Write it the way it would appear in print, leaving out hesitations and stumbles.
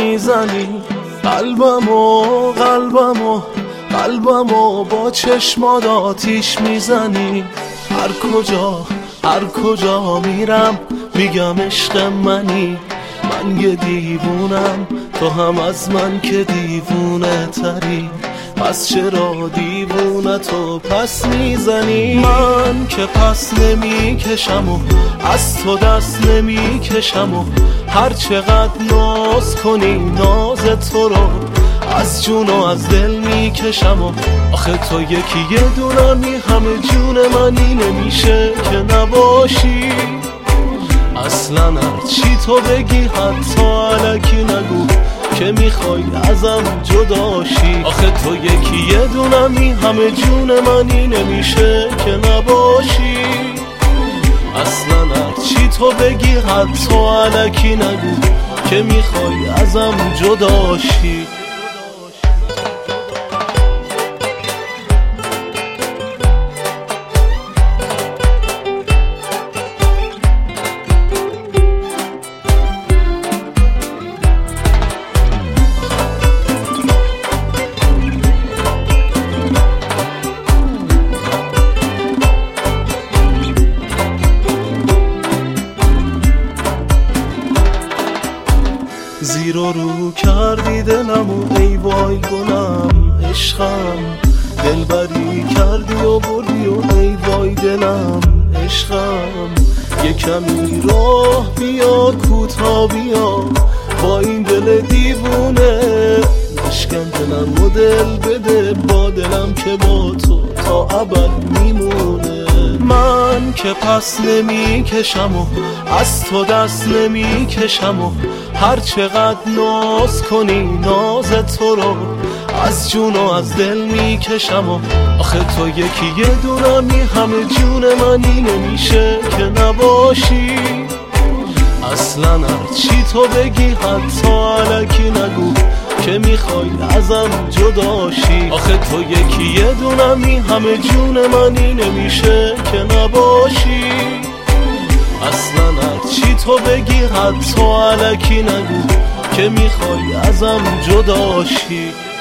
میزنی قلبمو با چشمات آتیش میزنی. هر کجا میرم میگم عشق منی. من یه دیوونم تو هم از من که دیوونه تری. پس چرا دیوونتو پس میزنی؟ من که پس نمیکشم و از تو دست نمیکشم و هر چقدر ناز کنی ناز تو رو از جون و از دل میکشم و آخه تو یکی یه دونمی همه جون منی نمیشه که نباشی. اصلا هر چی تو بگی حتی الکی نگو که میخوای ازم جداشی. آخه تو یکی یه دونمی همه جون منی نمیشه که نباشی. اصلا هر چی تو بگی حتی الکی نگو که میخوای ازم جداشی. زیر و رو کردی دلمو ای وای گلم عشقم. دلبری کردی و بردی و ای وای دلم عشقم. یه کمی راه بیا کوتا بیا با این دل دیوونه. بشکن دلم و دل بده با دلم که با تو تا ابد میمونه. من که پس نمیکشم و از تو دست نمیکشم و هر چقدر ناز کنی ناز تو رو از جون و از دل میکشم و آخه تو یکی یه دونمی همه جون منی نمیشه که نباشی. اصلا هر چی تو بگی حتی الکی نگو که میخوای ازم جداشی. آخه تو یکی یه دونمی همه جون منی نمیشه که نباشی. اصلا هر چی تو بگی حتی الکی نگو که میخوای ازم جداشی.